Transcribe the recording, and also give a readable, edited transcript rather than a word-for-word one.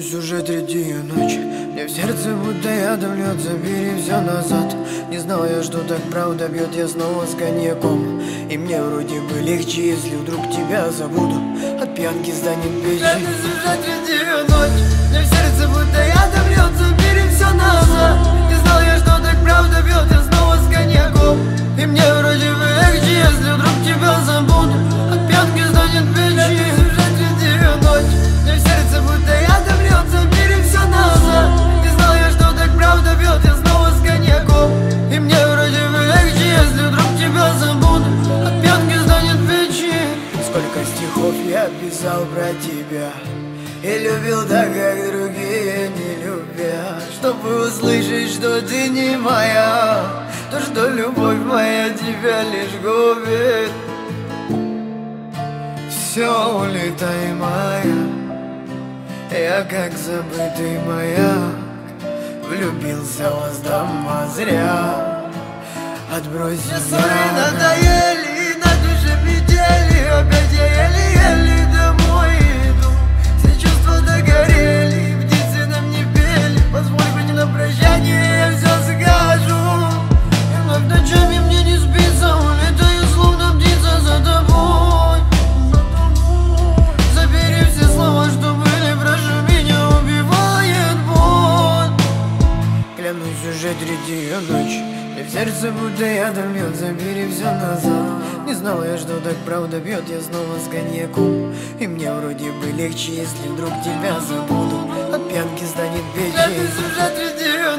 Клянусь, уже третью ночь. Мне в сердце будто ядом льет, забери все назад. Не знал я, что так правда бьет, я снова с коньяком. И мне вроде бы легче, если вдруг тебя забуду. От пьянки станет печень. Клянусь, уже третью ночь. Мне в сердце будто ядом льет, забери все назад. Не знал я, что так правда бьет, я снова с коньяком. И мне вроде бы легче, если вдруг тебя забуду. От пьянки станет печень. Клянусь, уже третью ночь. Мне в сердце будто ядом льет, забери все назад. Не знал я, что так правда бьет, я снова с коньяком. И мне вроде бы легче, если вдруг тебя забуду. От пьянки станет печень. Сколько стихов я писал про тебя и любил так, как другие не любят. Чтобы услышать, что ты не моя, то, что любовь моя тебя лишь губит. Все, улетай, моя. Я как забытый маяк влюбился в вас дома зря. Отбрось меня. Надоели, на душе метели. Опять я еле-еле домой иду. Все чувства догорели, птицы нам не пели. Позволь быть на прощание, я все скажу. И вновь ночами мне не спится, улетаю словно птица за тобой. Забери все слова, что были, прошу, меня убивает боль. Клянусь, уже третью ночь. И в сердце будто ядом льет, забери все назад. Не знал я, что так правда бьет, я снова с коньяком. И мне вроде бы легче, если вдруг тебя забуду. От пьянки станет печень. Клянусь, уже третью